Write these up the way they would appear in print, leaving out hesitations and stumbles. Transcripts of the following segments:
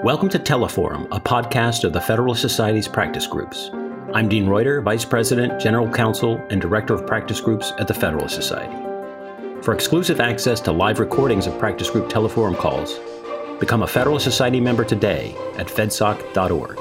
Welcome to Teleforum, a podcast of the Federalist Society's practice groups. I'm Dean Reuter, Vice President, General Counsel, and Director of Practice Groups at the Federalist Society. For exclusive access to live recordings of practice group Teleforum calls, become a Federalist Society member today at fedsoc.org.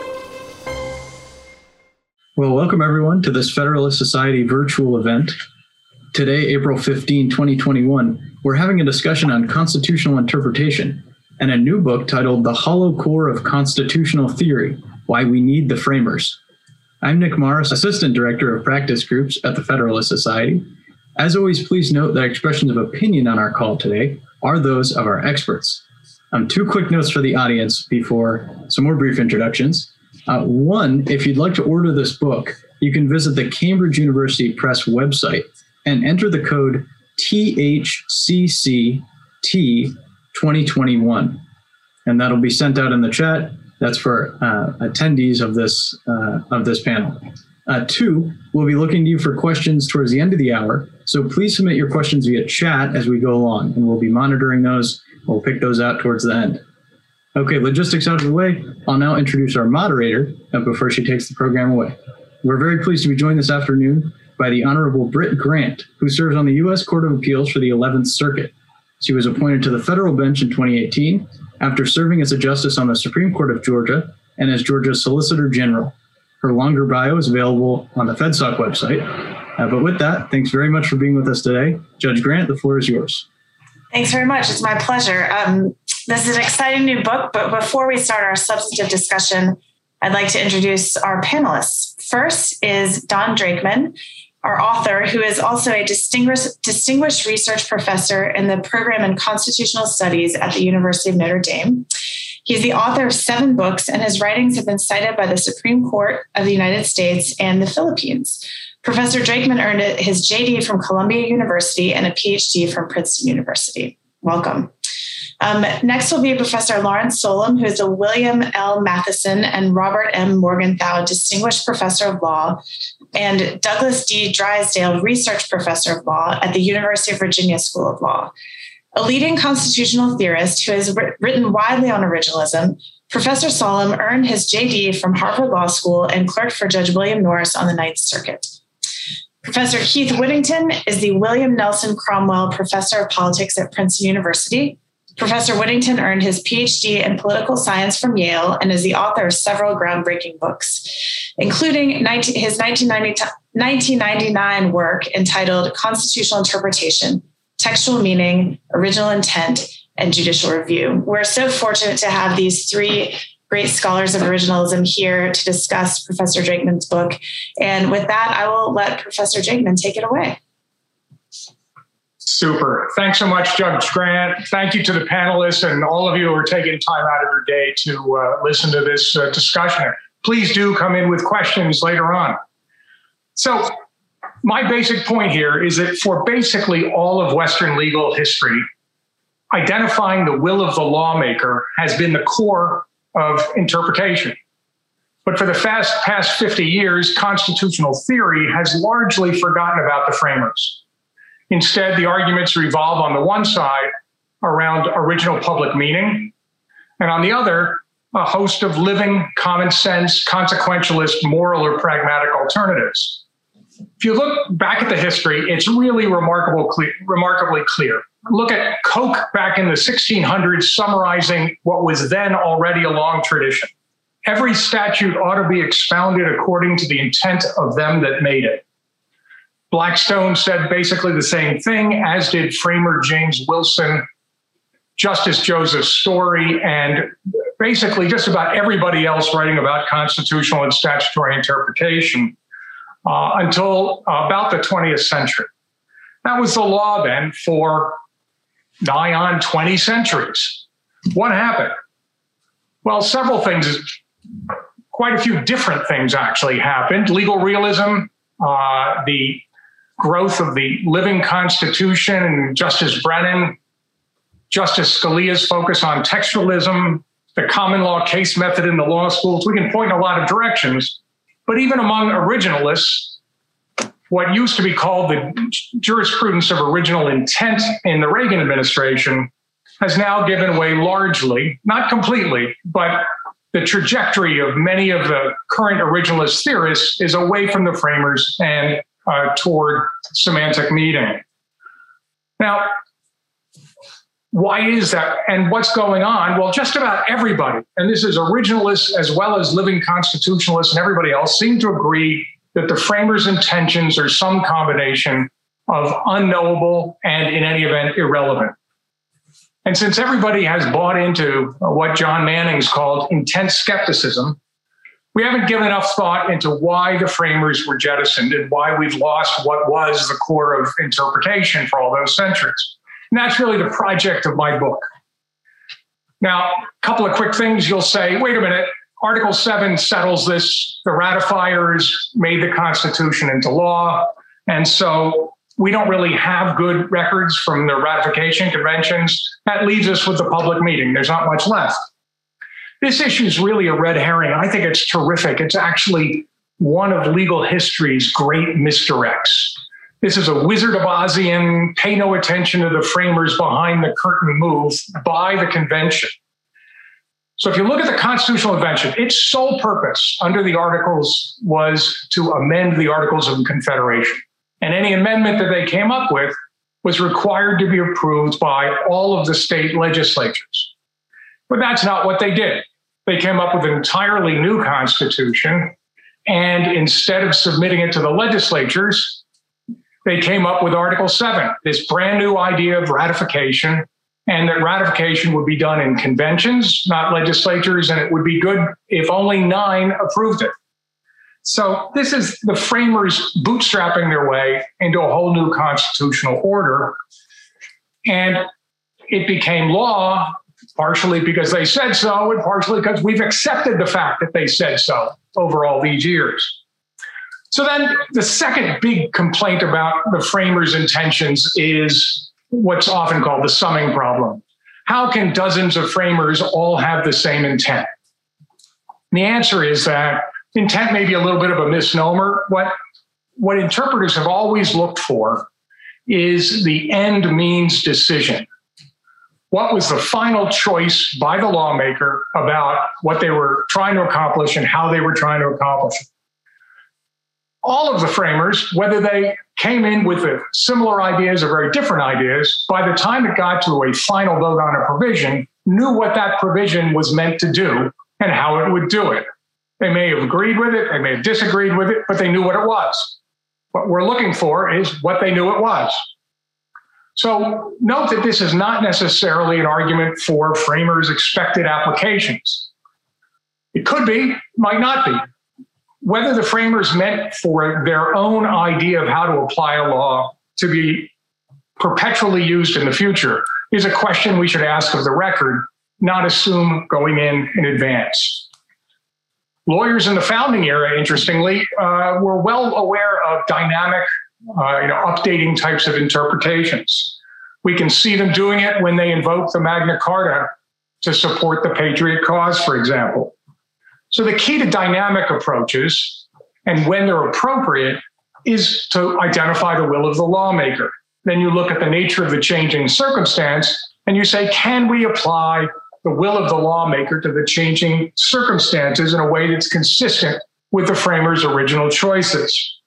Well, welcome everyone to this Federalist Society virtual event. Today, April 15, 2021, we're having a discussion on constitutional interpretation and a new book titled The Hollow Core of Constitutional Theory, Why We Need the Framers. I'm Nick Morris, Assistant Director of Practice Groups at the Federalist Society. As always, please note that expressions of opinion on our call today are those of our experts. Two quick notes for the audience before some more brief introductions. One, if you'd like to order this book, you can visit the Cambridge University Press website and enter the code THCCT 2021, and that'll be sent out in the chat. That's for attendees of this panel. Two, we'll be looking to you for questions towards the end of the hour, so please submit your questions via chat as we go along, and we'll be monitoring those. We'll pick those out towards the end. Okay, logistics out of the way. I'll now introduce our moderator before she takes the program away. We're very pleased to be joined this afternoon by the Honorable Britt Grant, who serves on the U.S. Court of Appeals for the 11th Circuit. She was appointed to the federal bench in 2018 after serving as a justice on the Supreme Court of Georgia and as Georgia's Solicitor General. Her longer bio is available on the FedSoc website. But with that, thanks very much for being with us today. Judge Grant, the floor is yours. Thanks very much. It's my pleasure. This is an exciting new book, but before we start our substantive discussion, I'd like to introduce our panelists. First is Don Drakeman, our author, who is also a distinguished research professor in the program in constitutional studies at the University of Notre Dame. He's the author of 7 books, and his writings have been cited by the Supreme Court of the United States and the Philippines. Professor Drakeman earned his JD from Columbia University and a PhD from Princeton University. Welcome. Next will be Professor Lawrence Solum, who is a William L. Matheson and Robert M. Morgenthau Distinguished Professor of Law and Douglas D. Drysdale Research Professor of Law at the University of Virginia School of Law. A leading constitutional theorist who has written widely on originalism, Professor Solum earned his JD from Harvard Law School and clerked for Judge William Norris on the Ninth Circuit. Professor Keith Whittington is the William Nelson Cromwell Professor of Politics at Princeton University. Professor Whittington earned his PhD in political science from Yale and is the author of several groundbreaking books, including his 1999 work entitled Constitutional Interpretation, Textual Meaning, Original Intent, and Judicial Review. We're so fortunate to have these 3 great scholars of originalism here to discuss Professor Drakeman's book. And with that, I will let Professor Drakeman take it away. Super. Thanks so much, Judge Grant. Thank you to the panelists and all of you who are taking time out of your day to listen to this discussion. Please do come in with questions later on. So my basic point here is that for basically all of Western legal history, identifying the will of the lawmaker has been the core of interpretation. But for the past 50 years, constitutional theory has largely forgotten about the framers. Instead, the arguments revolve on the one side around original public meaning, and on the other, a host of living, common sense, consequentialist, moral, or pragmatic alternatives. If you look back at the history, it's really remarkably clear. Look at Coke back in the 1600s summarizing what was then already a long tradition. Every statute ought to be expounded according to the intent of them that made it. Blackstone said basically the same thing, as did Framer James Wilson, Justice Joseph Story, and basically just about everybody else writing about constitutional and statutory interpretation until about the 20th century. That was the law then for nigh on 20 centuries. What happened? Well, several things, quite a few different things actually happened. Legal realism, the growth of the living Constitution, and Justice Brennan, Justice Scalia's focus on textualism, the common law case method in the law schools. We can point in a lot of directions, but even among originalists, what used to be called the jurisprudence of original intent in the Reagan administration has now given way largely, not completely, but the trajectory of many of the current originalist theorists is away from the framers and toward semantic meaning. Now, why is that? And what's going on? Well, just about everybody, and this is originalists as well as living constitutionalists and everybody else, seem to agree that the framers' intentions are some combination of unknowable and, in any event, irrelevant. And since everybody has bought into what John Manning's called intense skepticism, we haven't given enough thought into why the framers were jettisoned and why we've lost what was the core of interpretation for all those centuries. And that's really the project of my book. Now, a couple of quick things. You'll say, wait a minute, Article 7 settles this. The ratifiers made the Constitution into law. And so we don't really have good records from the ratification conventions. That leaves us with the public meeting. There's not much left. This issue is really a red herring. I think it's terrific. It's actually one of legal history's great misdirects. This is a Wizard of Ozian, pay no attention to the framers behind the curtain move by the convention. So if you look at the constitutional convention, its sole purpose under the Articles was to amend the Articles of Confederation. And any amendment that they came up with was required to be approved by all of the state legislatures. But that's not what they did. They came up with an entirely new constitution. And instead of submitting it to the legislatures, they came up with Article 7, this brand new idea of ratification, and that ratification would be done in conventions, not legislatures, and it would be good if only 9 approved it. So this is the framers bootstrapping their way into a whole new constitutional order. And it became law, partially because they said so, and partially because we've accepted the fact that they said so over all these years. So then the second big complaint about the framers' intentions is what's often called the summing problem. How can dozens of framers all have the same intent? And the answer is that intent may be a little bit of a misnomer. What interpreters have always looked for is the end means decision. What was the final choice by the lawmaker about what they were trying to accomplish and how they were trying to accomplish it? All of the framers, whether they came in with similar ideas or very different ideas, by the time it got to a final vote on a provision, knew what that provision was meant to do and how it would do it. They may have agreed with it, they may have disagreed with it, but they knew what it was. What we're looking for is what they knew it was. So note that this is not necessarily an argument for framers' expected applications. It could be, might not be. Whether the framers meant for their own idea of how to apply a law to be perpetually used in the future is a question we should ask of the record, not assume going in advance. Lawyers in the founding era, interestingly, were well aware of dynamic, updating types of interpretations. We can see them doing it when they invoke the Magna Carta to support the patriot cause, for example. So the key to dynamic approaches, and when they're appropriate, is to identify the will of the lawmaker. Then you look at the nature of the changing circumstance and you say, can we apply the will of the lawmaker to the changing circumstances in a way that's consistent with the framers' original choices?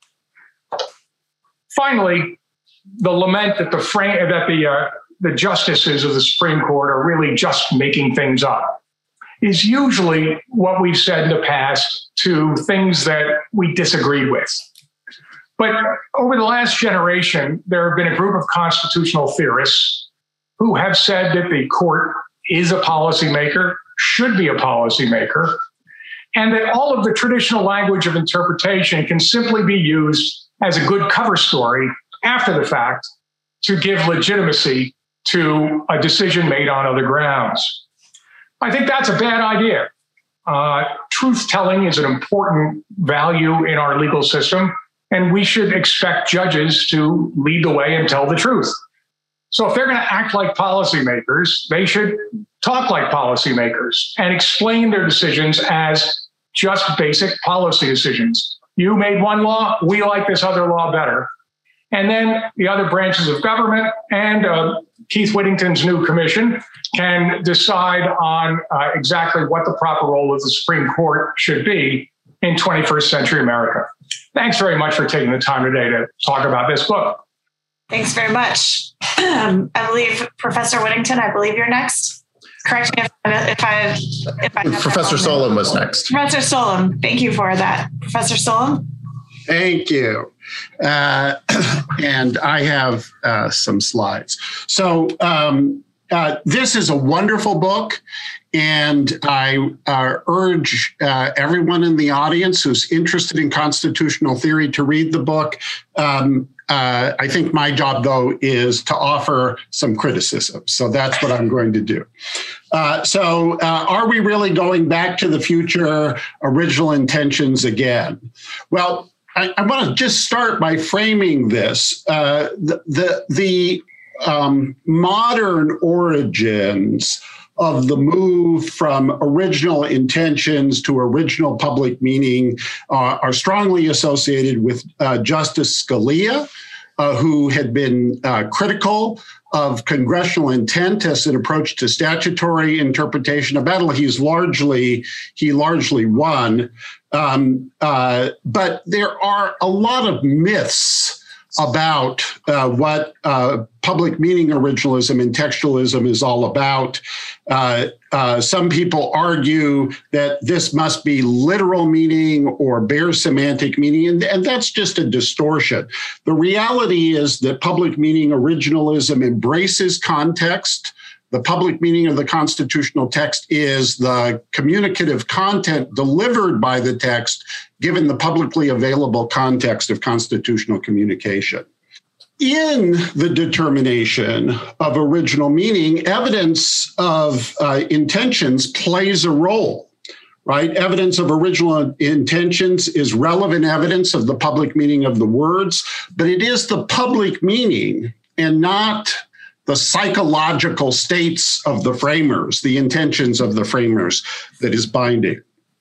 Finally, the lament that the justices of the Supreme Court are really just making things up is usually what we've said in the past to things that we disagreed with. But over the last generation, there have been a group of constitutional theorists who have said that the court is a policymaker, should be a policymaker, and that all of the traditional language of interpretation can simply be used as a good cover story after the fact to give legitimacy to a decision made on other grounds. I think that's a bad idea. Truth-telling is an important value in our legal system, and we should expect judges to lead the way and tell the truth. So if they're going to act like policymakers, they should talk like policymakers and explain their decisions as just basic policy decisions. You made one law, we like this other law better. And then the other branches of government and Keith Whittington's new commission can decide on exactly what the proper role of the Supreme Court should be in 21st century America. Thanks very much for taking the time today to talk about this book. Thanks very much. I believe Professor Whittington, you're next. Correct me if I Professor Solem was next. Professor Solem, thank you for that. Professor Solem? Thank you. And I have some slides. So this is a wonderful book, and I urge everyone in the audience who's interested in constitutional theory to read the book. I think my job, though, is to offer some criticism. So that's what I'm going to do. Are we really going back to the future, original intentions again? Well, I want to just start by framing this. The modern origins of the move from original intentions to original public meaning are strongly associated with Justice Scalia, who had been critical of congressional intent as an approach to statutory interpretation, a battle he largely won. But there are a lot of myths about what public meaning originalism and textualism is all about. Some people argue that this must be literal meaning or bare semantic meaning, and that's just a distortion. The reality is that public meaning originalism embraces context. The public meaning of the constitutional text is the communicative content delivered by the text, given the publicly available context of constitutional communication. In the determination of original meaning, evidence of intentions plays a role, right? Evidence of original intentions is relevant evidence of the public meaning of the words, but it is the public meaning and not the psychological states of the framers, the intentions of the framers, that is binding.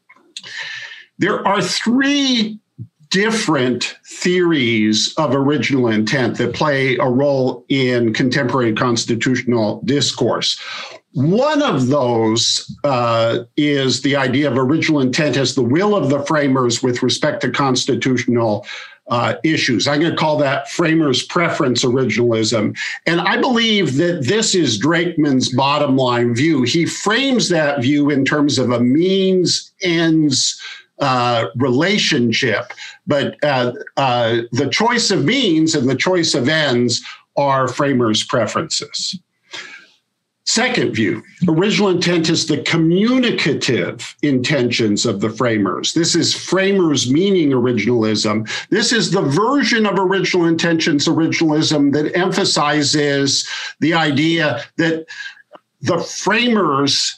There are three different theories of original intent that play a role in contemporary constitutional discourse. One of those is the idea of original intent as the will of the framers with respect to constitutional issues. I'm going to call that framers' preference originalism. And I believe that this is Drakeman's bottom line view. He frames that view in terms of a means-ends relationship. But the choice of means and the choice of ends are framers' preferences. Second view, original intent is the communicative intentions of the framers. This is framers' meaning originalism. This is the version of original intentions originalism that emphasizes the idea that the framers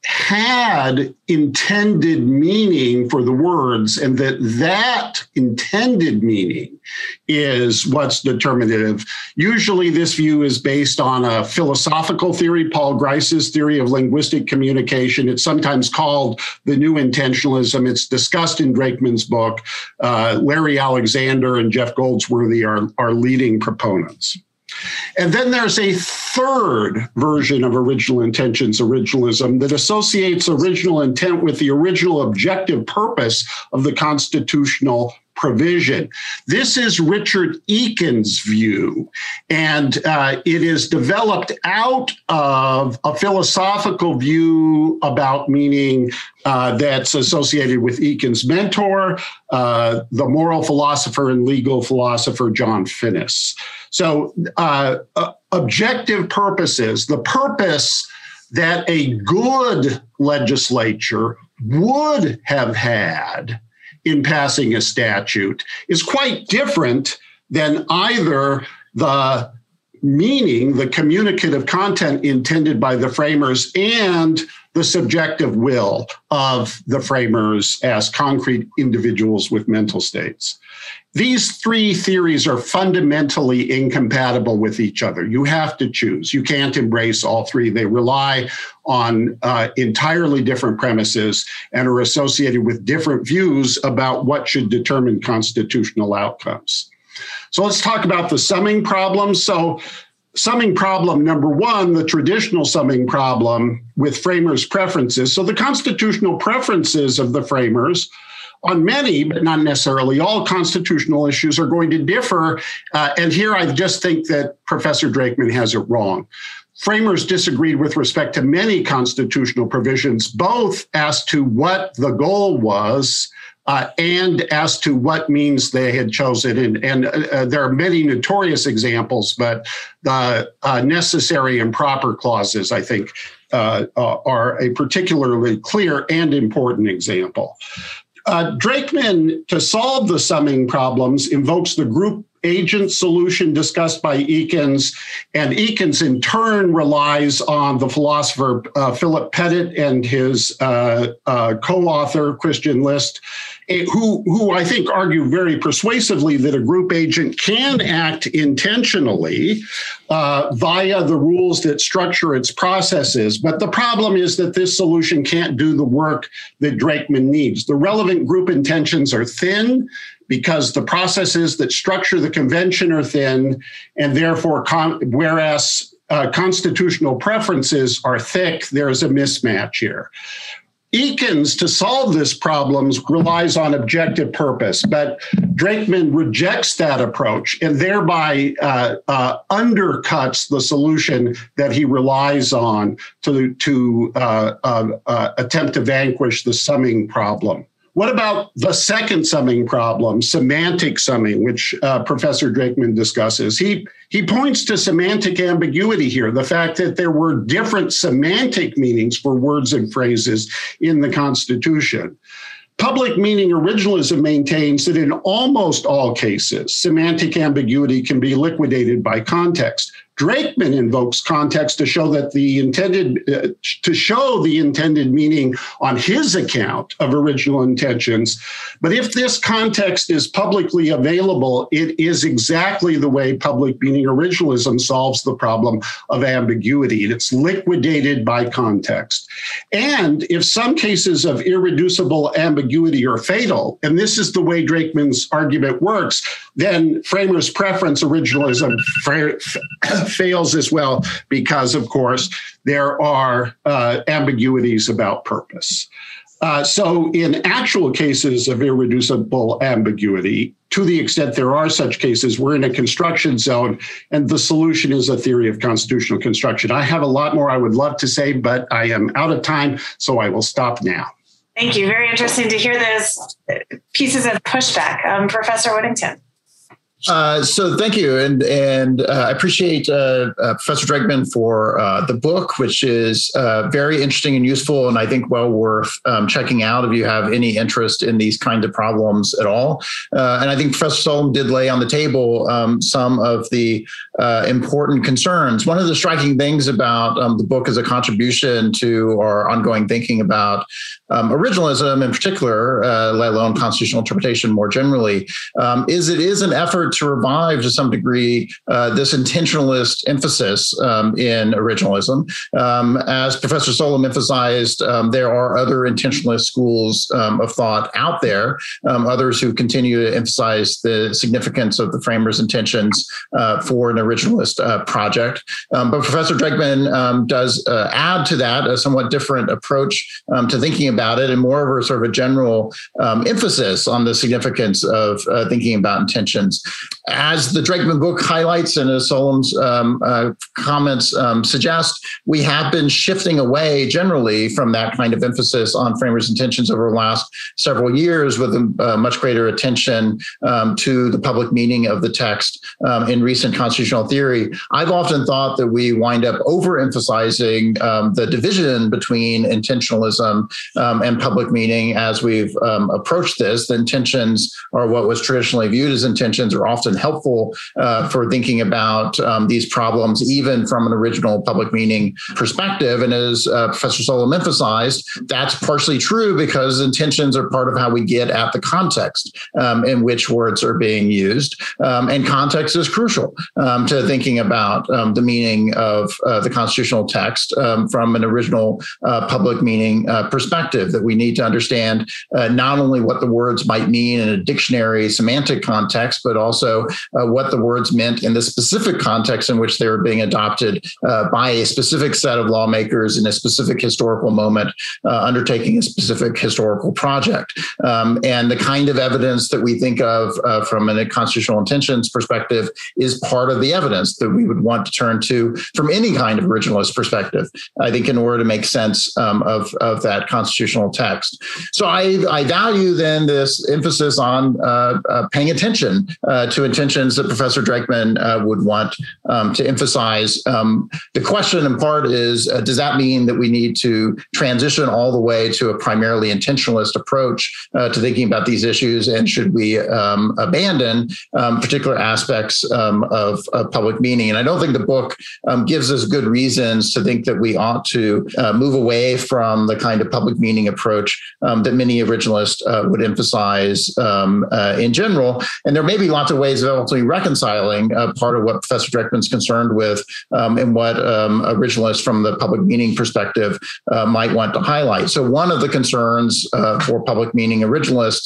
had intended meaning for the words, and that intended meaning is what's determinative. Usually this view is based on a philosophical theory, Paul Grice's theory of linguistic communication. It's sometimes called the new intentionalism. It's discussed in Drakeman's book. Larry Alexander and Jeff Goldsworthy are leading proponents. And then there's a third version of original intentions originalism that associates original intent with the original objective purpose of the constitutional provision. This is Richard Eakin's view, and it is developed out of a philosophical view about meaning that's associated with Eakin's mentor, the moral philosopher and legal philosopher John Finnis. So objective purposes, the purpose that a good legislature would have had in passing a statute is quite different than either the meaning, the communicative content intended by the framers, and the subjective will of the framers as concrete individuals with mental states. These three theories are fundamentally incompatible with each other. You have to choose. You can't embrace all three. They rely on entirely different premises and are associated with different views about what should determine constitutional outcomes. So let's talk about the summing problem. So summing problem number one, the traditional summing problem with framers' preferences. So the constitutional preferences of the framers on many, but not necessarily all, constitutional issues are going to differ. And here I just think that Professor Drakeman has it wrong. Framers disagreed with respect to many constitutional provisions, both as to what the goal was and as to what means they had chosen. And there are many notorious examples, but the necessary and proper clauses, I think, are a particularly clear and important example. Drakeman, to solve the summing problems, invokes the group agent solution discussed by Ekins, and Ekins in turn relies on the philosopher Philip Pettit and his co-author Christian List, who I think argue very persuasively that a group agent can act intentionally via the rules that structure its processes. But the problem is that this solution can't do the work that Drakeman needs. The relevant group intentions are thin because the processes that structure the convention are thin, and therefore, whereas constitutional preferences are thick, there is a mismatch here. Ekins, to solve this problem, relies on objective purpose, but Drakeman rejects that approach and thereby undercuts the solution that he relies on to attempt to vanquish the summing problem. What about the second summing problem, semantic summing, which Professor Drakeman discusses? He points to semantic ambiguity here, the fact that there were different semantic meanings for words and phrases in the Constitution. Public meaning originalism maintains that in almost all cases, semantic ambiguity can be liquidated by context. Drakeman invokes context to show that the intended meaning on his account of original intentions. But if this context is publicly available, it is exactly the way public meaning originalism solves the problem of ambiguity. It's liquidated by context. And if some cases of irreducible ambiguity are fatal, and this is the way Drakeman's argument works, then framers' preference originalism fails as well because, of course, there are ambiguities about purpose. So in actual cases of irreducible ambiguity, to the extent there are such cases, we're in a construction zone, and the solution is a theory of constitutional construction. I have a lot more I would love to say, but I am out of time, so I will stop now. Thank you. Very interesting to hear those pieces of pushback. Professor Whittington. So thank you. And I appreciate Professor Drakeman for the book, which is very interesting and useful, and I think well worth checking out if you have any interest in these kinds of problems at all. And I think Professor Solom did lay on the table some of the important concerns. One of the striking things about the book as a contribution to our ongoing thinking about originalism in particular, let alone constitutional interpretation more generally, is it is an effort to revive to some degree this intentionalist emphasis in originalism. As Professor Solom emphasized, there are other intentionalist schools of thought out there, others who continue to emphasize the significance of the framers' intentions for an originalist project. But Professor Drakeman does add to that a somewhat different approach to thinking about it, and more of a sort of a general emphasis on the significance of thinking about intentions. As the Drakeman book highlights and as Solom's comments suggest, we have been shifting away generally from that kind of emphasis on framers' intentions over the last several years, with a much greater attention to the public meaning of the text in recent constitutional theory. I've often thought that we wind up overemphasizing the division between intentionalism and public meaning as we've approached this. The intentions are what was traditionally viewed as intentions, are often helpful for thinking about these problems, even from an original public meaning perspective. And as Professor Solom emphasized, that's partially true because intentions are part of how we get at the context in which words are being used. And context is crucial to thinking about the meaning of the constitutional text from an original public meaning perspective, that we need to understand not only what the words might mean in a dictionary semantic context, but also also what the words meant in the specific context in which they were being adopted by a specific set of lawmakers in a specific historical moment, undertaking a specific historical project. And the kind of evidence that we think of from a constitutional intentions perspective is part of the evidence that we would want to turn to from any kind of originalist perspective, I think, in order to make sense of that constitutional text. So I value then this emphasis on paying attention to intentions that Professor Dreikman would want to emphasize. The question in part is, does that mean that we need to transition all the way to a primarily intentionalist approach to thinking about these issues? And should we abandon particular aspects of public meaning? And I don't think the book gives us good reasons to think that we ought to move away from the kind of public meaning approach that many originalists would emphasize in general. And there may be lots of ways of ultimately reconciling part of what Professor Dreikman's concerned with and what originalists from the public meaning perspective might want to highlight. So one of the concerns for public meaning originalists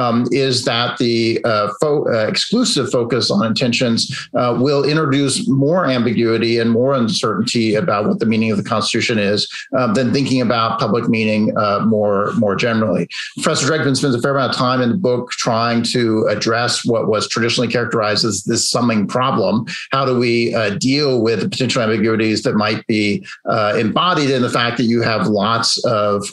is that the exclusive focus on intentions will introduce more ambiguity and more uncertainty about what the meaning of the Constitution is than thinking about public meaning more generally. Professor Dreikman spends a fair amount of time in the book trying to address what was traditionally characterized as this summing problem. How do we deal with the potential ambiguities that might be embodied in the fact that you have lots of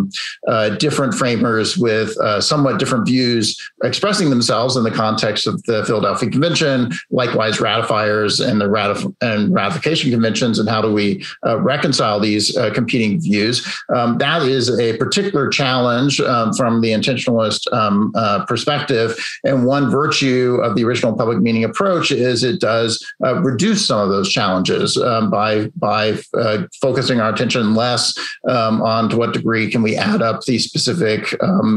different framers with somewhat different views expressing themselves in the context of the Philadelphia Convention, likewise ratifiers and the ratification conventions, and how do we reconcile these competing views? That is a particular challenge from the intentionalist perspective. And one virtue of the original public meaning approach is it does reduce some of those challenges by focusing our attention less on to what degree can we add up these specific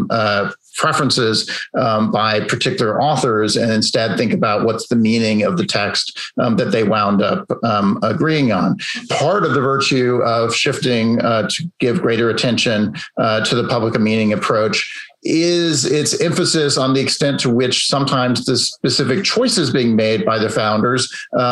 preferences by particular authors and instead think about what's the meaning of the text that they wound up agreeing on. Part of the virtue of shifting to give greater attention to the public meaning approach is its emphasis on the extent to which sometimes the specific choices being made by the founders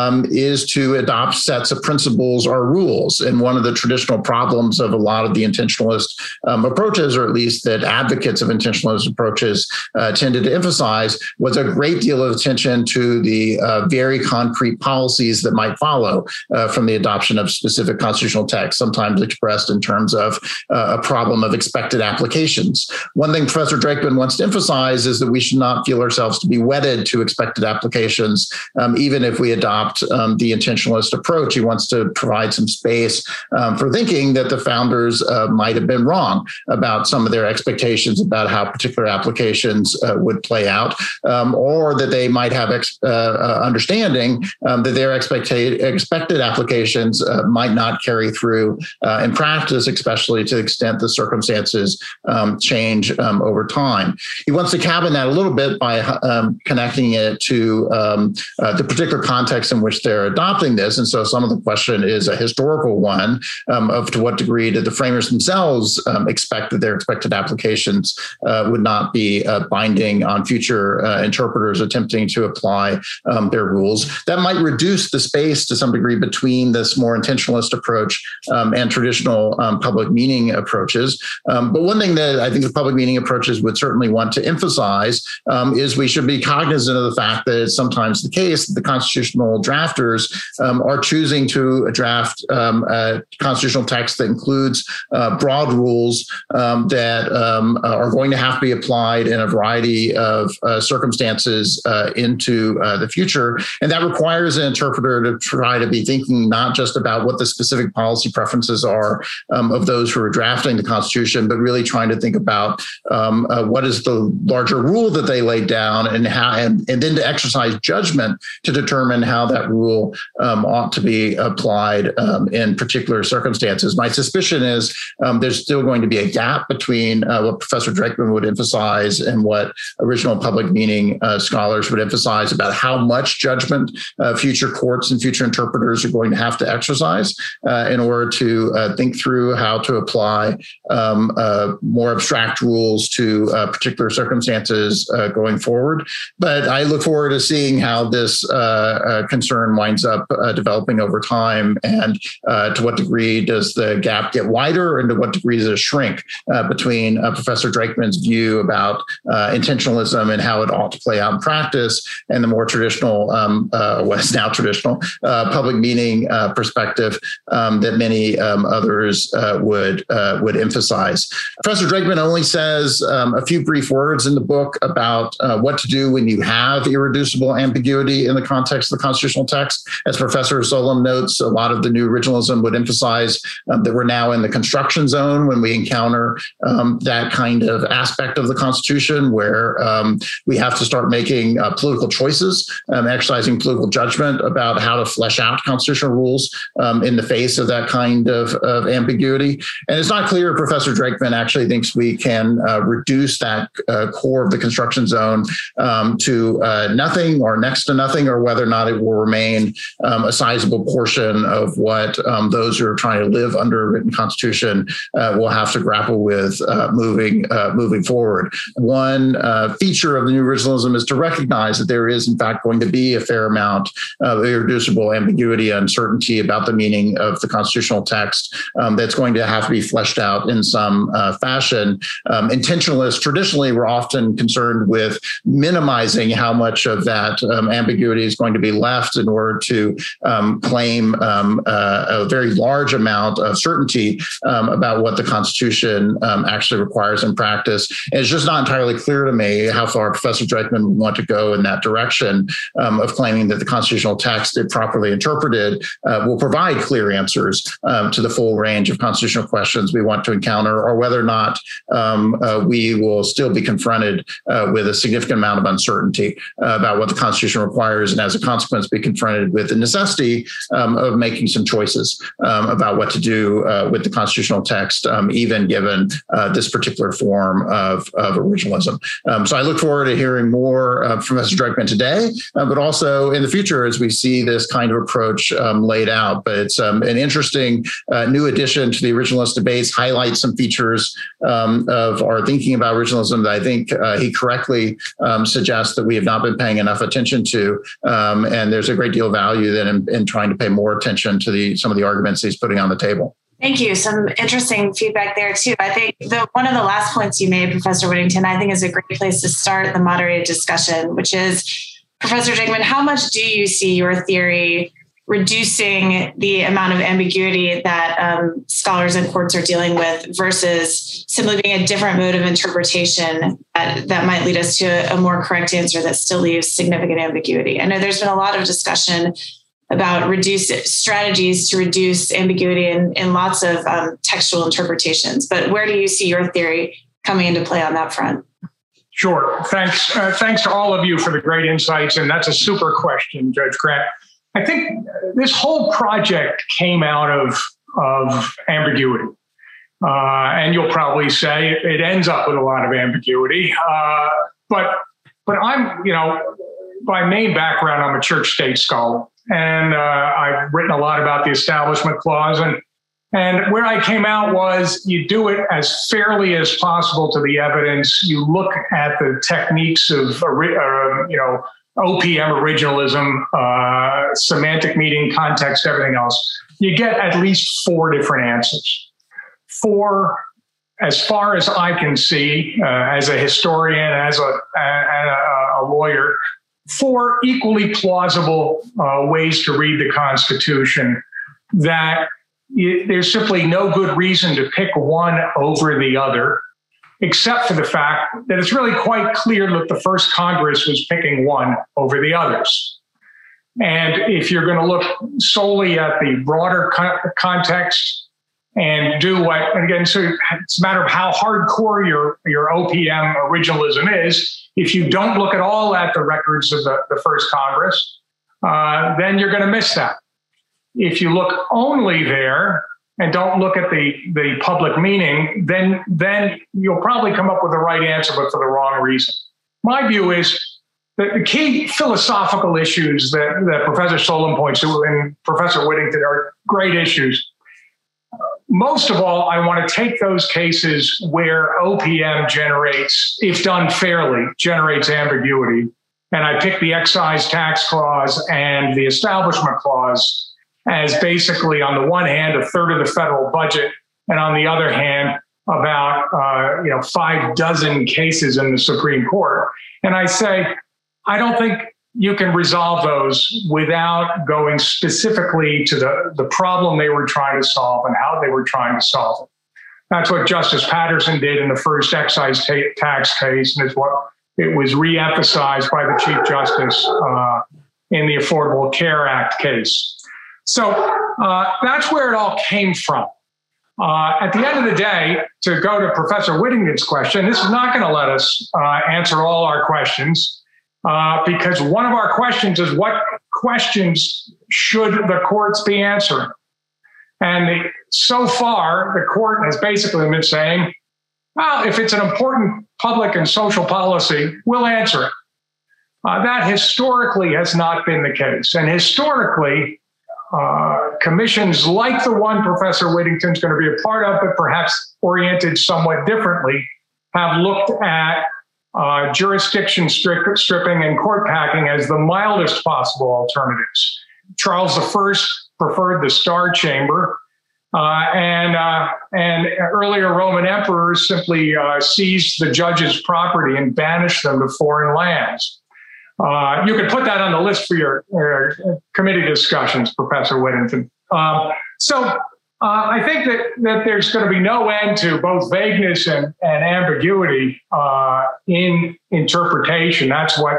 is to adopt sets of principles or rules. And one of the traditional problems of a lot of the intentionalist approaches, or at least that advocates of intentionalist approaches tended to emphasize, was a great deal of attention to the very concrete policies that might follow from the adoption of specific constitutional texts, sometimes expressed in terms of a problem of expected applications. One thing Professor Dreikman wants to emphasize is that we should not feel ourselves to be wedded to expected applications, even if we adopt the intentionalist approach. He wants to provide some space for thinking that the founders might have been wrong about some of their expectations about how particular applications would play out, or that they might have understanding that their expected applications might not carry through in practice, especially to the extent the circumstances change over time. He wants to cabin that a little bit by connecting it to the particular context in which they're adopting this. And so some of the question is a historical one of to what degree did the framers themselves expect that their expected applications would not be binding on future interpreters attempting to apply their rules. That might reduce the space to some degree between this more intentionalist approach and traditional public meaning approaches. But one thing that I think the public meaning approaches would certainly want to emphasize is we should be cognizant of the fact that it's sometimes the case that the constitutional drafters are choosing to draft a constitutional text that includes broad rules that are going to have to be applied in a variety of circumstances into the future. And that requires an interpreter to try to be thinking not just about what the specific policy preferences are of those who are drafting the Constitution, but really trying to think about what is the larger rule that they laid down and how, and then to exercise judgment to determine how that rule ought to be applied in particular circumstances. My suspicion is there's still going to be a gap between what Professor Dreikman would emphasize and what original public meaning scholars would emphasize about how much judgment future courts and future interpreters are going to have to exercise in order to think through how to apply more abstract rules to particular circumstances going forward. But I look forward to seeing how this concern winds up developing over time, and to what degree does the gap get wider, and to what degree does it shrink between Professor Drakeman's view about intentionalism and how it ought to play out in practice, and the more traditional, what is now traditional, public meaning perspective that many others would emphasize. Professor Drakeman only says a few brief words in the book about what to do when you have irreducible ambiguity in the context of the constitutional text. As Professor Solem notes, a lot of the new originalism would emphasize that we're now in the construction zone when we encounter that kind of aspect of the Constitution, where we have to start making political choices, exercising political judgment about how to flesh out constitutional rules in the face of that kind of ambiguity. And it's not clear if Professor Drakeman actually thinks we can reduce that core of the construction zone to nothing or next to nothing, or whether or not it will remain a sizable portion of what those who are trying to live under a written constitution will have to grapple with moving forward. One feature of the new originalism is to recognize that there is, in fact, going to be a fair amount of irreducible ambiguity and uncertainty about the meaning of the constitutional text that's going to have to be fleshed out in some fashion. Intentionalists traditionally were often concerned with minimizing how much of that ambiguity is going to be left in order to claim a very large amount of certainty about what the Constitution actually requires in practice. And it's just not entirely clear to me how far Professor Drakeman would want to go in that direction of claiming that the constitutional text, if properly interpreted, will provide clear answers to the full range of constitutional questions we want to encounter, or whether or not we will still be confronted with a significant amount of uncertainty about what the Constitution requires, and as a consequence, be confronted with the necessity of making some choices about what to do with the constitutional text, even given this particular form of originalism. So I look forward to hearing more from Professor Drakeman today, but also in the future as we see this kind of approach laid out. But it's an interesting new addition to the originalist debates, highlights some features of our thinking about originalism that I think he correctly suggests that we have not been paying enough attention to. And there's a great deal of value then in trying to pay more attention to some of the arguments he's putting on the table. Thank you. Some interesting feedback there too. I think one of the last points you made, Professor Whittington, I think is a great place to start the moderated discussion, which is, Professor Drakeman, how much do you see your theory reducing the amount of ambiguity that scholars and courts are dealing with versus simply being a different mode of interpretation that might lead us to a more correct answer that still leaves significant ambiguity? I know there's been a lot of discussion about strategies to reduce ambiguity in lots of textual interpretations, but where do you see your theory coming into play on that front? Sure. Thanks. Thanks to all of you for the great insights. And that's a super question, Judge Grant. I think this whole project came out of ambiguity. And you'll probably say it ends up with a lot of ambiguity. But I'm, by main background, I'm a church state scholar. And I've written a lot about the Establishment Clause. And where I came out was you do it as fairly as possible to the evidence. You look at the techniques of, OPM originalism, semantic meaning, context, everything else. You get at least 4 different answers. 4, as far as I can see, as a historian, as a lawyer, 4 equally plausible ways to read the Constitution that there's simply no good reason to pick one over the other, except for the fact that it's really quite clear that the first Congress was picking one over the others. And if you're going to look solely at the broader context and do what, and again, so it's a matter of how hardcore your OPM originalism is. If you don't look at all at the records of the first Congress, then you're going to miss that. If you look only there and don't look at the public meaning, then you'll probably come up with the right answer, but for the wrong reason. My view is that the key philosophical issues that Professor Solem points to and Professor Whittington are great issues. most of all, I want to take those cases where OPM generates, if done fairly, generates ambiguity. And I pick the excise tax clause and the establishment clause as basically, on the one hand, a third of the federal budget, and on the other hand, about 6 cases in the Supreme Court. And I say, I don't think you can resolve those without going specifically to the problem they were trying to solve and how they were trying to solve it. That's what Justice Patterson did in the first excise tax case, and it's what it was re-emphasized by the Chief Justice in the Affordable Care Act case. So that's where it all came from. At the end of the day, to go to Professor Whittington's question, this is not going to let us answer all our questions. Because one of our questions is, what questions should the courts be answering? And so far, the court has basically been saying, well, if it's an important public and social policy, we'll answer it. That historically has not been the case. And historically, commissions like the one Professor Whittington's going to be a part of, but perhaps oriented somewhat differently, have looked at jurisdiction stripping and court packing as the mildest possible alternatives. Charles I preferred the Star Chamber, and earlier Roman emperors simply seized the judge's property and banished them to foreign lands. You could put that on the list for your committee discussions, Professor Whittington. I think that there's going to be no end to both vagueness and ambiguity in interpretation. That's what,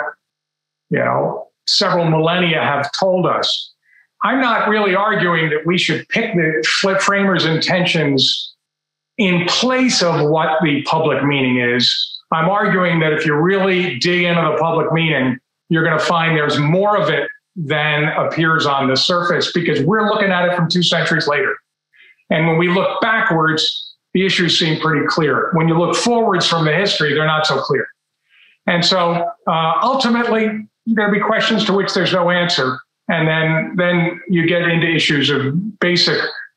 several millennia have told us. I'm not really arguing that we should pick the framers' intentions in place of what the public meaning is. I'm arguing that if you really dig into the public meaning, you're going to find there's more of it than appears on the surface, because we're looking at it from 2 centuries later. And when we look backwards, the issues seem pretty clear. When you look forwards from the history, they're not so clear. And so ultimately, there will be questions to which there's no answer. And then you get into issues of basic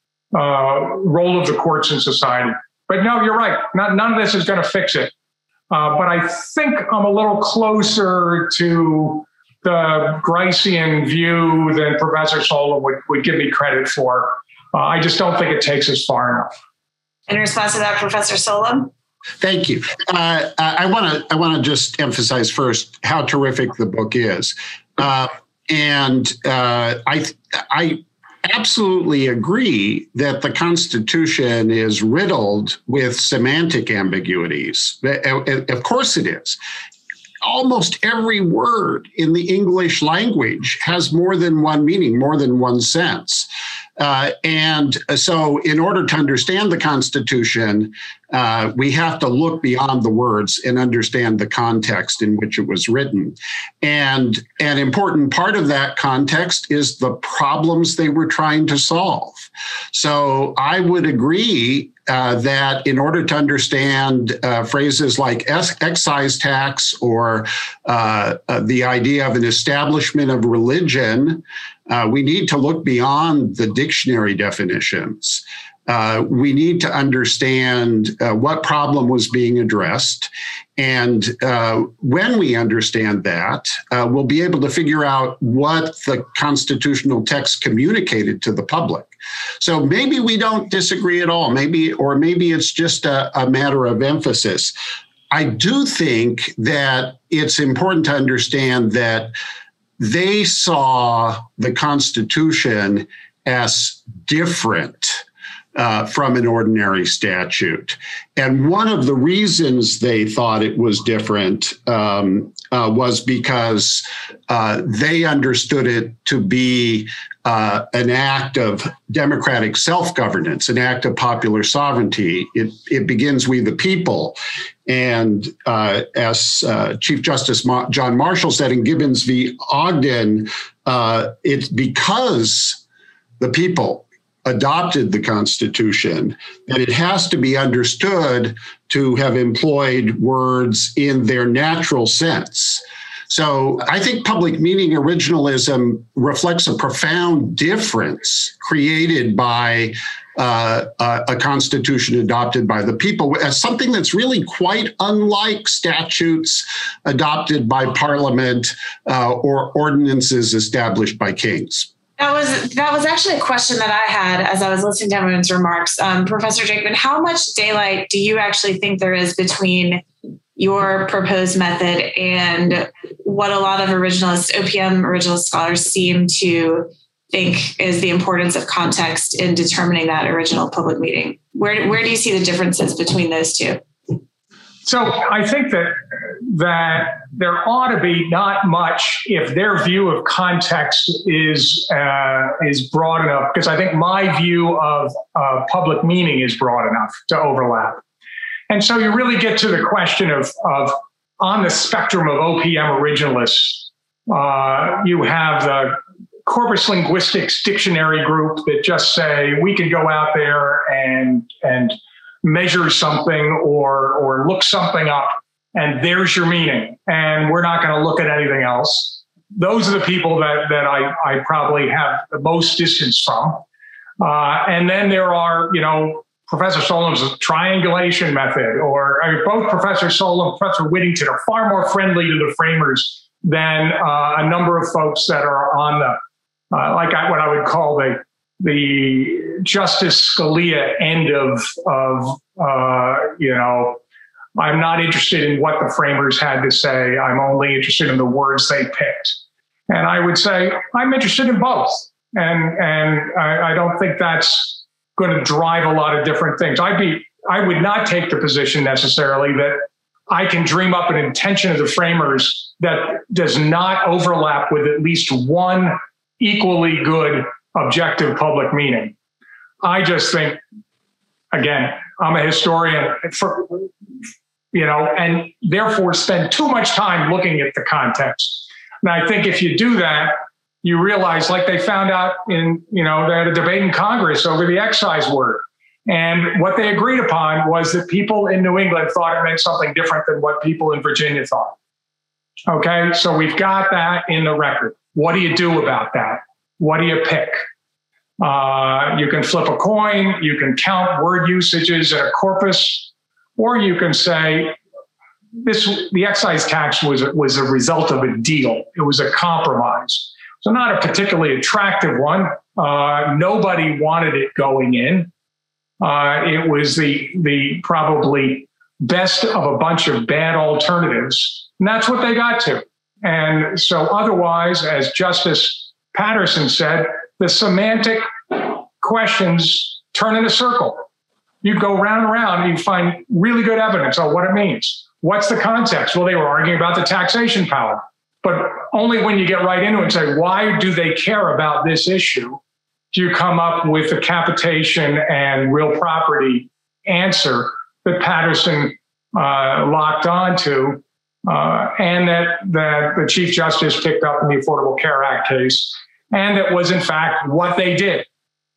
role of the courts in society. But no, you're right. None of this is going to fix it. But I think I'm a little closer to the Gricean view than Professor Solem would give me credit for. I just don't think it takes us far enough. In response to that, Professor Solem? Thank you. I want to just emphasize first how terrific the book is. And I absolutely agree that the Constitution is riddled with semantic ambiguities. Of course it is. Almost every word in the English language has more than one meaning, more than one sense. And so in order to understand the Constitution, we have to look beyond the words and understand the context in which it was written. And an important part of that context is the problems they were trying to solve. So I would agree that in order to understand phrases like excise tax or the idea of an establishment of religion, we need to look beyond the dictionary definitions. We need to understand what problem was being addressed. And when we understand that, we'll be able to figure out what the constitutional text communicated to the public. So maybe we don't disagree at all. Maybe it's just a matter of emphasis. I do think that it's important to understand that they saw the Constitution as different from an ordinary statute. And one of the reasons they thought it was different was because they understood it to be an act of democratic self-governance, an act of popular sovereignty. It begins "we the people." And as Chief Justice John Marshall said in Gibbons v. Ogden, it's because the people adopted the Constitution that it has to be understood to have employed words in their natural sense. So I think public meaning originalism reflects a profound difference created by a constitution adopted by the people as something that's really quite unlike statutes adopted by Parliament or ordinances established by kings. That was actually a question that I had as I was listening to everyone's remarks. Professor Drakeman, how much daylight do you actually think there is between your proposed method and what a lot of OPM originalist scholars seem to think is the importance of context in determining that original public meeting? Where do you see the differences between those two? So I think that there ought to be not much if their view of context is broad enough, because I think my view of public meaning is broad enough to overlap. And so you really get to the question of on the spectrum of OPM originalists, you have the corpus linguistics dictionary group that just say we can go out there and measure something or look something up, and there's your meaning, and we're not going to look at anything else. Those are the people that I probably have the most distance from. And then there are, Professor Solom's triangulation method, both Professor Solom and Professor Whittington are far more friendly to the framers than a number of folks that are on the, what I would call the Justice Scalia end of I'm not interested in what the framers had to say. I'm only interested in the words they picked. And I would say I'm interested in both. And I don't think that's going to drive a lot of different things. I would not take the position necessarily that I can dream up an intention of the framers that does not overlap with at least one equally good objective public meaning. I just think, again, I'm a historian, and therefore spend too much time looking at the context. And I think if you do that, you realize, like they found out in, they had a debate in Congress over the excise word. And what they agreed upon was that people in New England thought it meant something different than what people in Virginia thought. Okay, so we've got that in the record. What do you do about that? What do you pick? You can flip a coin, you can count word usages in a corpus, or you can say the excise tax was a result of a deal. It was a compromise. So not a particularly attractive one. Nobody wanted it going in. It was the probably best of a bunch of bad alternatives. And that's what they got to. And so otherwise, as Justice Patterson said, the semantic questions turn in a circle. You go round and round and you find really good evidence on what it means. What's the context? Well, they were arguing about the taxation power. But only when you get right into it and say, why do they care about this issue, do you come up with the capitation and real property answer that Patterson locked onto, and that the Chief Justice picked up in the Affordable Care Act case, and that was in fact what they did.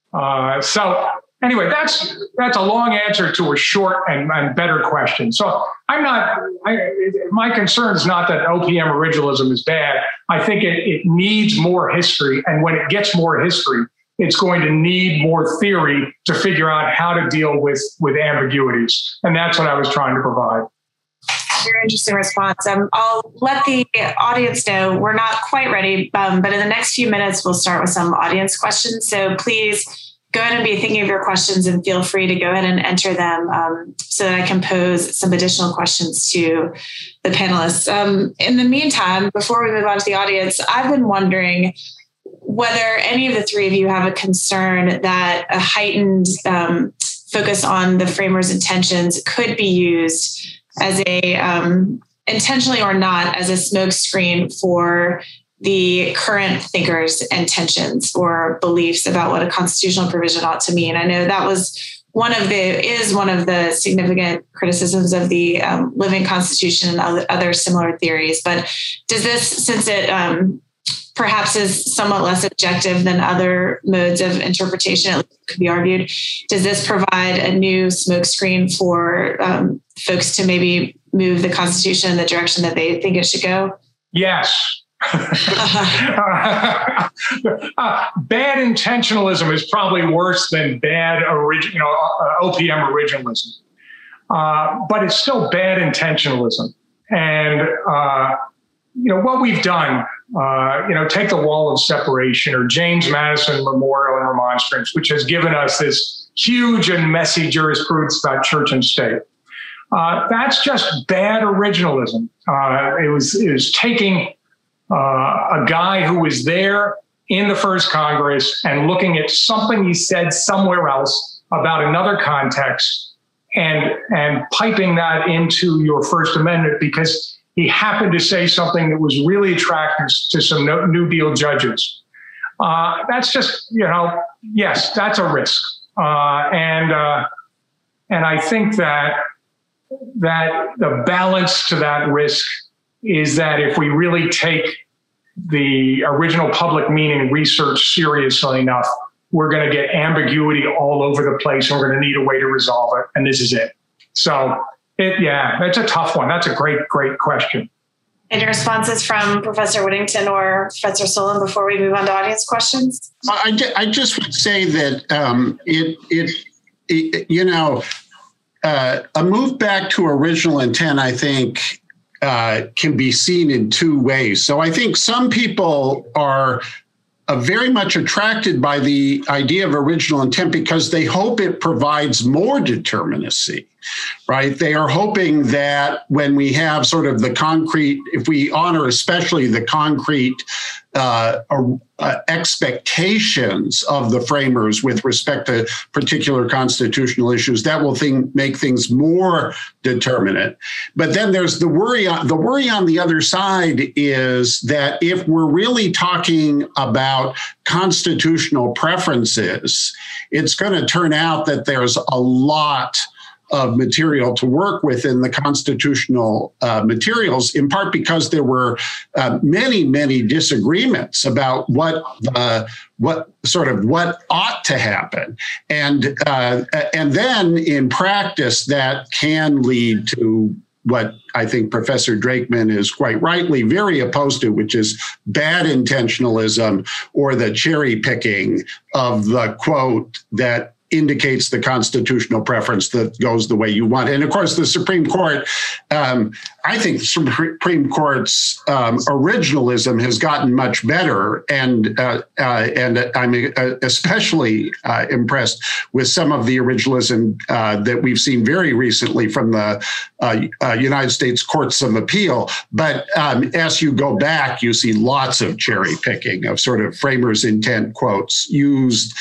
So anyway, that's a long answer to a short and better question. So my concern is not that OPM originalism is bad. I think it needs more history. And when it gets more history, it's going to need more theory to figure out how to deal with ambiguities. And that's what I was trying to provide. Very interesting response. I'll let the audience know we're not quite ready, but in the next few minutes, we'll start with some audience questions. So please go ahead and be thinking of your questions and feel free to go ahead and enter them so that I can pose some additional questions to the panelists. In the meantime, before we move on to the audience, I've been wondering whether any of the three of you have a concern that a heightened focus on the framers' intentions could be used as a, intentionally or not, as a smokescreen for the current thinkers' intentions or beliefs about what a constitutional provision ought to mean. I know that was one of the significant criticisms of the Living Constitution and other similar theories. But does this, since it perhaps is somewhat less objective than other modes of interpretation, it could be argued, does this provide a new smokescreen for folks to maybe move the Constitution in the direction that they think it should go? Yes. Bad intentionalism is probably worse than bad OPM originalism, but it's still bad intentionalism. And what we've done, take the Wall of Separation or James Madison Memorial and Remonstrance, which has given us this huge and messy jurisprudence about church and state. That's just bad originalism. It was taking a guy who was there in the first Congress and looking at something he said somewhere else about another context and piping that into your First Amendment because he happened to say something that was really attractive to some New Deal judges. That's just, yes, that's a risk. And I think that the balance to that risk is that if we really take the original public meaning research seriously enough, we're going to get ambiguity all over the place and we're going to need a way to resolve it. And this is it. So it's a tough one. That's a great question. Any responses from Professor Whittington or Professor Solon before we move on to audience questions? I just would say that a move back to original intent, I think, can be seen in two ways. So I think some people are very much attracted by the idea of original intent because they hope it provides more determinacy, right? They are hoping that when we have sort of the concrete, if we honor especially the concrete expectations of the framers with respect to particular constitutional issues, that will make things more determinate. But then there's the worry on the other side is that if we're really talking about constitutional preferences, it's going to turn out that there's a lot of material to work with in the constitutional materials, in part because there were many, many disagreements about what ought to happen. And then in practice, that can lead to what I think Professor Drakeman is quite rightly very opposed to, which is bad intentionalism or the cherry picking of the quote that indicates the constitutional preference that goes the way you want. And of course, the Supreme Court, I think the Supreme Court's originalism has gotten much better. And I'm especially impressed with some of the originalism that we've seen very recently from the United States Courts of Appeal. But as you go back, you see lots of cherry picking of sort of framers' intent quotes used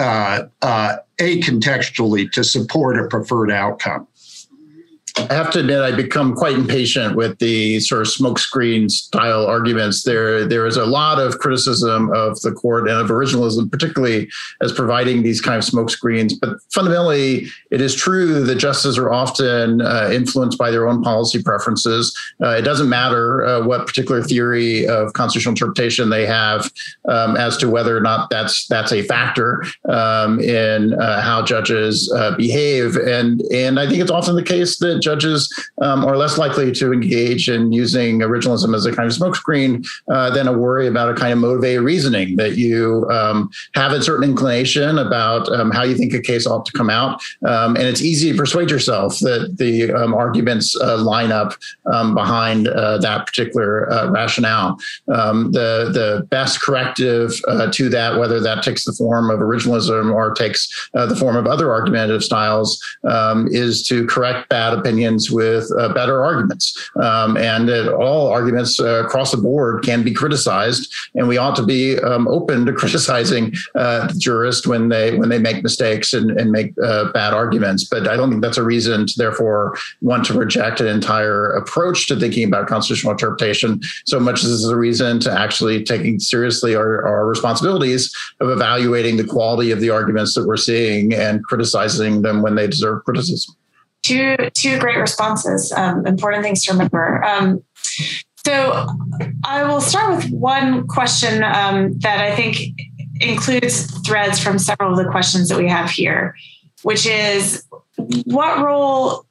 acontextually to support a preferred outcome. I have to admit, I become quite impatient with the sort of smokescreen style arguments. There is a lot of criticism of the court and of originalism, particularly as providing these kind of smokescreens. But fundamentally, it is true that justices are often influenced by their own policy preferences. It doesn't matter what particular theory of constitutional interpretation they have as to whether or not that's a factor in how judges behave. And I think it's often the case that judges are less likely to engage in using originalism as a kind of smokescreen than a worry about a kind of motivated reasoning that you have a certain inclination about how you think a case ought to come out. And it's easy to persuade yourself that the arguments line up behind that particular rationale. The best corrective to that, whether that takes the form of originalism or takes the form of other argumentative styles, is to correct bad opinions with better arguments. And that all arguments across the board can be criticized, and we ought to be open to criticizing jurists when they make mistakes and make bad arguments. But I don't think that's a reason to therefore want to reject an entire approach to thinking about constitutional interpretation, so much as this is a reason to actually taking seriously our responsibilities of evaluating the quality of the arguments that we're seeing and criticizing them when they deserve criticism. Two great responses, important things to remember. So I will start with one question that I think includes threads from several of the questions that we have here, which is what role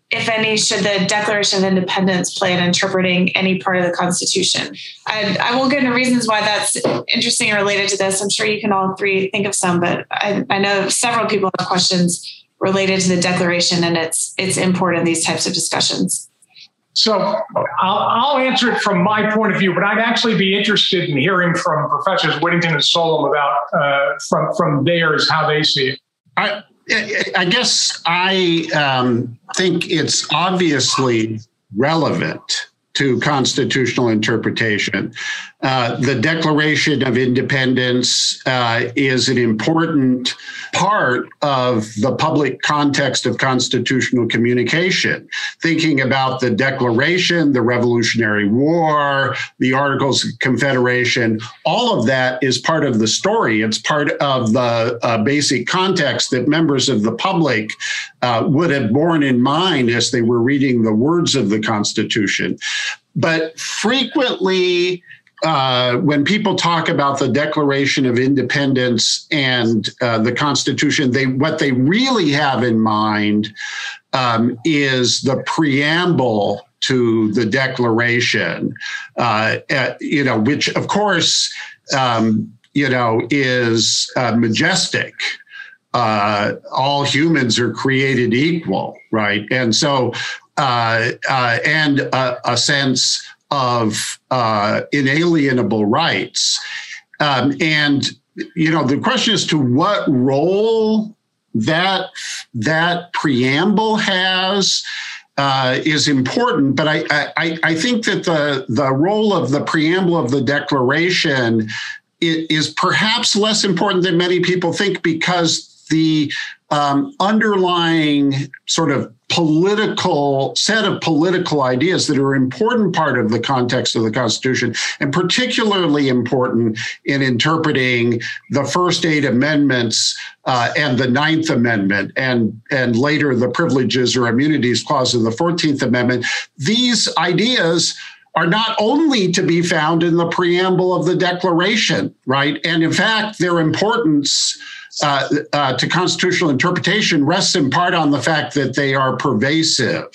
if any, should the Declaration of Independence play in interpreting any part of the Constitution? I won't get into reasons why that's interesting or related to this. I'm sure you can all three think of some, but I know several people have questions related to the Declaration and its import in these types of discussions. So I'll answer it from my point of view, but I'd actually be interested in hearing from Professors Whittington and Solum about from theirs, how they see it. I guess I think it's obviously relevant to constitutional interpretation. The Declaration of Independence is an important part of the public context of constitutional communication. Thinking about the Declaration, the Revolutionary War, the Articles of Confederation, all of that is part of the story. It's part of the basic context that members of the public would have borne in mind as they were reading the words of the Constitution. But frequently, when people talk about the Declaration of Independence and the Constitution, what they really have in mind is the preamble to the Declaration, which of course, is majestic. All humans are created equal, right? And so, and a sense of inalienable rights. And, the question as to what role that preamble has is important. But I think that the role of the preamble of the Declaration is perhaps less important than many people think, because the underlying sort of set of political ideas that are an important part of the context of the Constitution, and particularly important in interpreting the first 8 amendments and the 9th Amendment, and later the Privileges or Immunities Clause of the 14th Amendment. These ideas are not only to be found in the preamble of the Declaration, right? And in fact, their importance to constitutional interpretation rests in part on the fact that they are pervasive,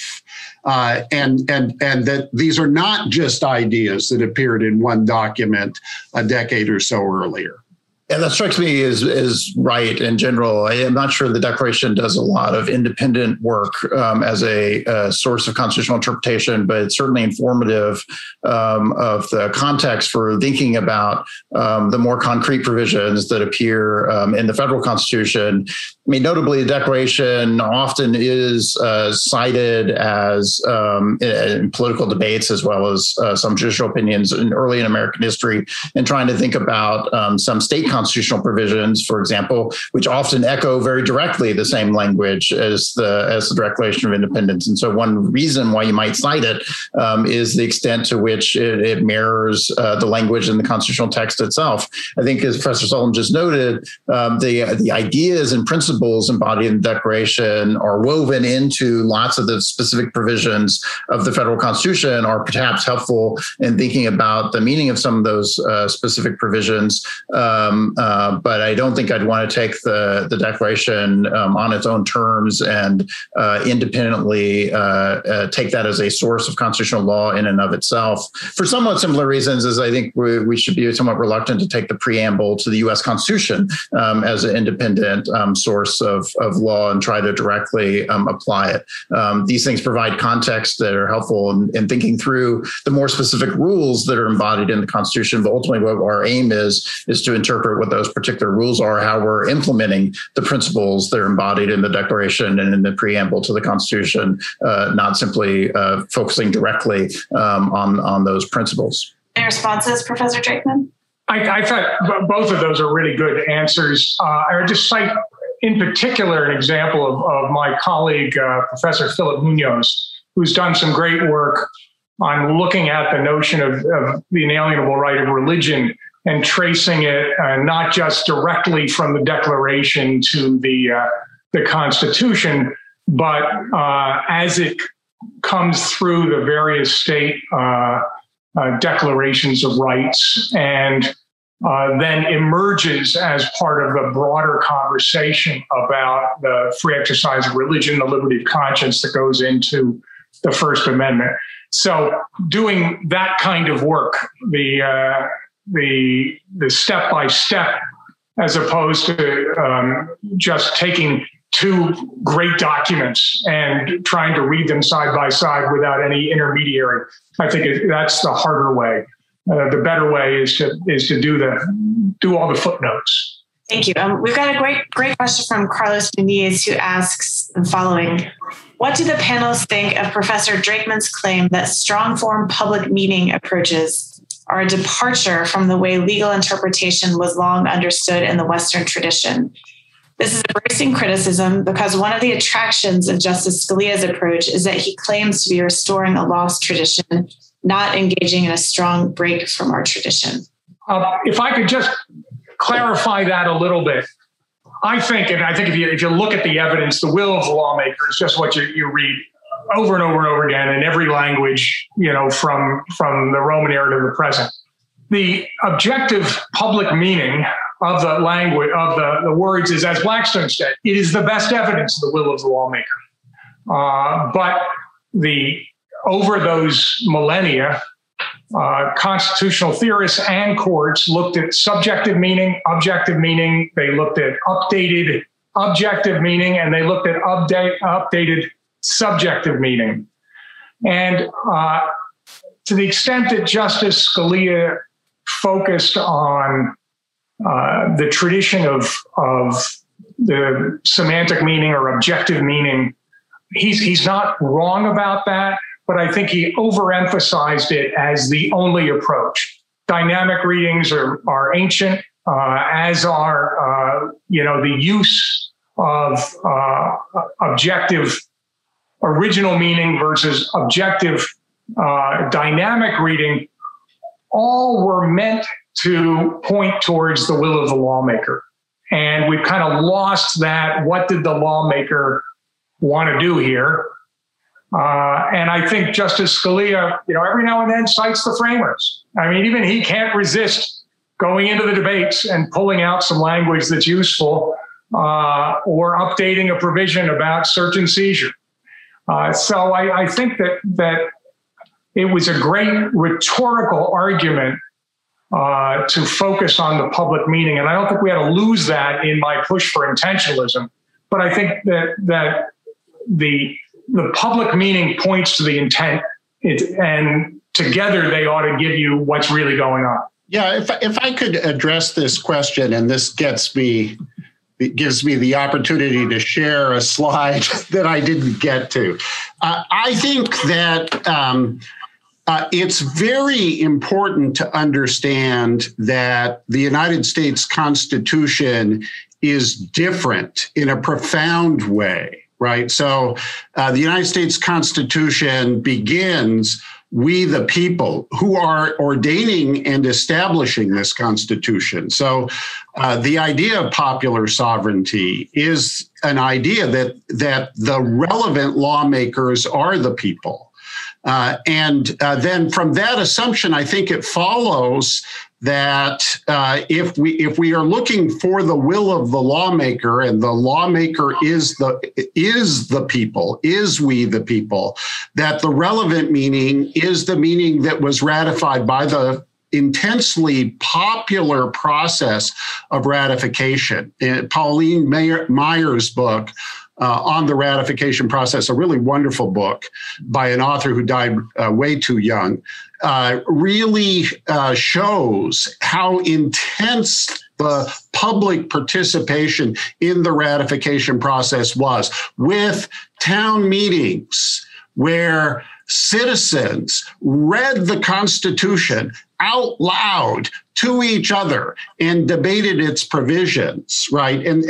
and that these are not just ideas that appeared in one document a decade or so earlier. Yeah, that strikes me as right in general. I am not sure the Declaration does a lot of independent work as a source of constitutional interpretation, but it's certainly informative of the context for thinking about the more concrete provisions that appear in the federal Constitution. I mean, notably, the Declaration often is cited as in political debates, as well as some judicial opinions early in American history, and trying to think about some state constitutional provisions, for example, which often echo very directly the same language as the Declaration of Independence. And so one reason why you might cite it is the extent to which it mirrors the language in the constitutional text itself. I think, as Professor Solum just noted, the ideas and principles embodied in the Declaration are woven into lots of the specific provisions of the federal Constitution, are perhaps helpful in thinking about the meaning of some of those specific provisions. But I don't think I'd want to take the Declaration on its own terms and independently take that as a source of constitutional law in and of itself, for somewhat similar reasons as I think we should be somewhat reluctant to take the preamble to the U.S. Constitution as an independent source of law and try to directly apply it. These things provide context that are helpful in thinking through the more specific rules that are embodied in the Constitution. But ultimately, what our aim is to interpret what those particular rules are, how we're implementing the principles that are embodied in the Declaration and in the preamble to the Constitution, not simply focusing directly on those principles. Any responses, Professor Drakeman? I thought both of those are really good answers. I would just cite in particular an example of my colleague, Professor Philip Munoz, who's done some great work on looking at the notion of the inalienable right of religion and tracing it not just directly from the Declaration to the Constitution, but as it comes through the various state declarations of rights, and then emerges as part of the broader conversation about the free exercise of religion, the liberty of conscience that goes into the First Amendment. So doing that kind of work, the step-by-step, as opposed to just taking two great documents and trying to read them side by side without any intermediary. I think that's the harder way. The better way is to do all the footnotes. Thank you. We've got a great question from Carlos Muniz, who asks the following: what do the panelists think of Professor Drakeman's claim that strong form public meaning approaches are a departure from the way legal interpretation was long understood in the Western tradition? This is a bracing criticism because one of the attractions of Justice Scalia's approach is that he claims to be restoring a lost tradition, not engaging in a strong break from our tradition. If I could just clarify that a little bit, I think if you look at the evidence, the will of the lawmaker is just what you read over and over and over again in every language, from the Roman era to the present. The objective public meaning of the language of the words is, as Blackstone said, it is the best evidence of the will of the lawmaker. But over those millennia, constitutional theorists and courts looked at subjective meaning, objective meaning. They looked at updated objective meaning, and they looked at updated subjective meaning. And to the extent that Justice Scalia focused on the tradition of the semantic meaning or objective meaning, he's not wrong about that, but I think he overemphasized it as the only approach. Dynamic readings are ancient, as are the use of objective original meaning versus objective dynamic reading. All were meant to point towards the will of the lawmaker. And we've kind of lost that. What did the lawmaker want to do here? And I think Justice Scalia, every now and then cites the framers. I mean, even he can't resist going into the debates and pulling out some language that's useful, or updating a provision about search and seizure. So I think that it was a great rhetorical argument to focus on the public meaning. And I don't think we had to lose that in my push for intentionalism. But I think that the public meaning points to the intent, and together they ought to give you what's really going on. Yeah, if I could address this question, and this gives me the opportunity to share a slide that I didn't get to. I think that it's very important to understand that the United States Constitution is different in a profound way, right? So the United States Constitution begins, we the people, who are ordaining and establishing this Constitution. So the idea of popular sovereignty is an idea that the relevant lawmakers are the people. And then from that assumption, I think it follows that if we are looking for the will of the lawmaker, and the lawmaker is the people, is we the people, that the relevant meaning is the meaning that was ratified by the intensely popular process of ratification. Pauline Mayer's book, on the ratification process, a really wonderful book by an author who died way too young, really shows how intense the public participation in the ratification process was, with town meetings where citizens read the Constitution out loud to each other and debated its provisions, right? And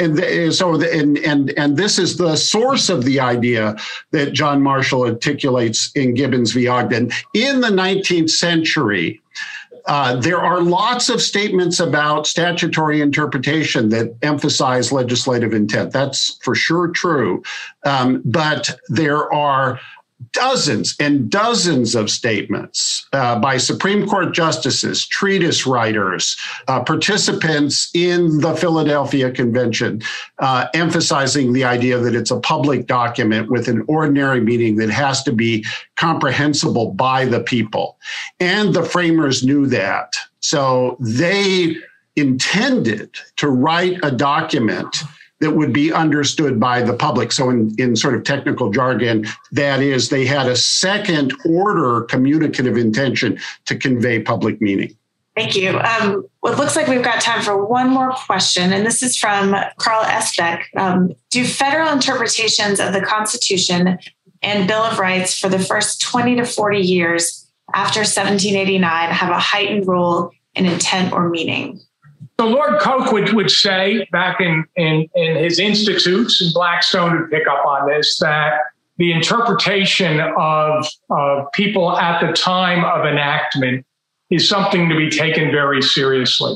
this is the source of the idea that John Marshall articulates in Gibbons v. Ogden. In the 19th century, there are lots of statements about statutory interpretation that emphasize legislative intent. That's for sure true. But there are dozens and dozens of statements by Supreme Court justices, treatise writers, participants in the Philadelphia Convention, emphasizing the idea that it's a public document with an ordinary meaning that has to be comprehensible by the people. And the framers knew that. So they intended to write a document that would be understood by the public. So in sort of technical jargon, that is, they had a second order communicative intention to convey public meaning. Thank you. Well, it looks like we've got time for one more question, and this is from Carl Esbeck. Do federal interpretations of the Constitution and Bill of Rights for the first 20 to 40 years after 1789 have a heightened role in intent or meaning? So Lord Coke would say back in his institutes, and Blackstone would pick up on this, that the interpretation of people at the time of enactment is something to be taken very seriously.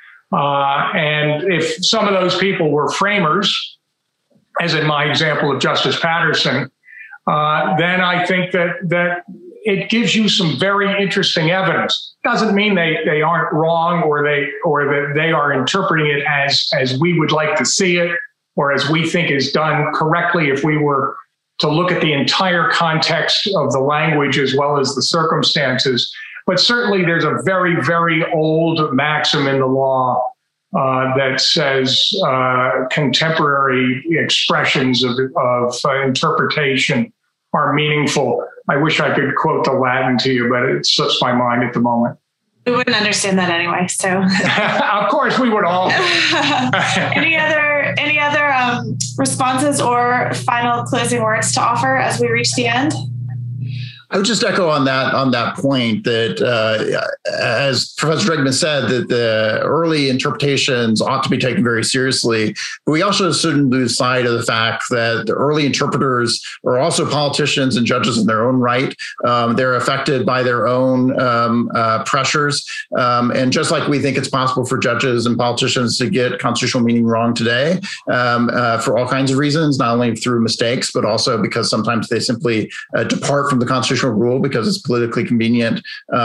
And if some of those people were framers, as in my example of Justice Patterson, then I think that it gives you some very interesting evidence. Doesn't mean they aren't wrong or that they are interpreting it as we would like to see it or as we think is done correctly if we were to look at the entire context of the language as well as the circumstances. But certainly there's a very, very old maxim in the law that says contemporary expressions of interpretation are meaningful. I wish I could quote the Latin to you, but it slips my mind at the moment. We wouldn't understand that anyway. So, of course, we would all. Any other responses or final closing words to offer as we reach the end? I would just echo on that point that, as Professor Dregman said, that the early interpretations ought to be taken very seriously. But we also shouldn't lose sight of the fact that the early interpreters are also politicians and judges in their own right. They're affected by their own pressures. And just like we think it's possible for judges and politicians to get constitutional meaning wrong today for all kinds of reasons, not only through mistakes, but also because sometimes they simply depart from the constitutional rule because it's politically convenient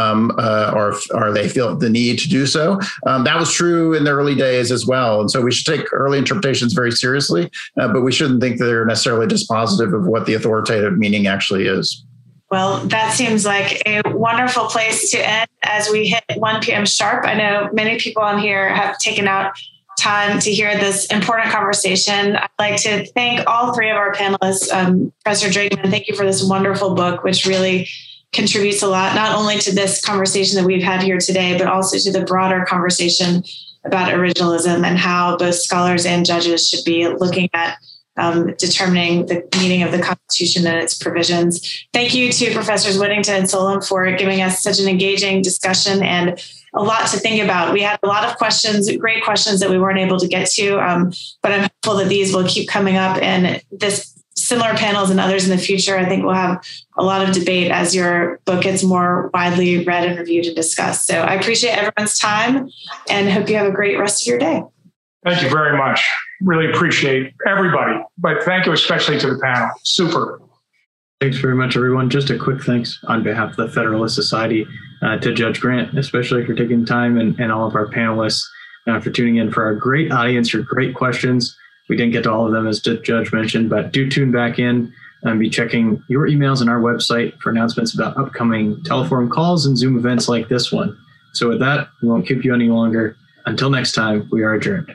or they feel the need to do so. That was true in the early days as well. And so we should take early interpretations very seriously, but we shouldn't think that they're necessarily dispositive of what the authoritative meaning actually is. Well, that seems like a wonderful place to end as we hit 1 p.m. sharp. I know many people on here have taken out time to hear this important conversation. I'd like to thank all three of our panelists. Professor Dregman, thank you for this wonderful book, which really contributes a lot, not only to this conversation that we've had here today, but also to the broader conversation about originalism and how both scholars and judges should be looking at determining the meaning of the Constitution and its provisions. Thank you to Professors Whittington and Solem for giving us such an engaging discussion and a lot to think about. We had a lot of questions, great questions that we weren't able to get to, but I'm hopeful that these will keep coming up, and this similar panels and others in the future, I think we'll have a lot of debate as your book gets more widely read and reviewed and discussed. So I appreciate everyone's time and hope you have a great rest of your day. Thank you very much. Really appreciate everybody, but thank you especially to the panel. Super. Thanks very much, everyone. Just a quick thanks on behalf of the Federalist Society to Judge Grant, especially for taking time, and all of our panelists for tuning in for our great audience, your great questions. We didn't get to all of them, as the judge mentioned, but do tune back in and be checking your emails on our website for announcements about upcoming teleforum calls and Zoom events like this one. So with that, we won't keep you any longer. Until next time, we are adjourned.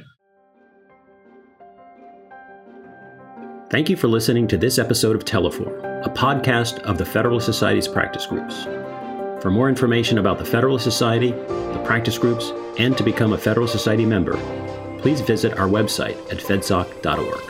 Thank you for listening to this episode of Teleforum, a podcast of the Federalist Society's practice groups. For more information about the Federalist Society, the practice groups, and to become a Federalist Society member, please visit our website at fedsoc.org.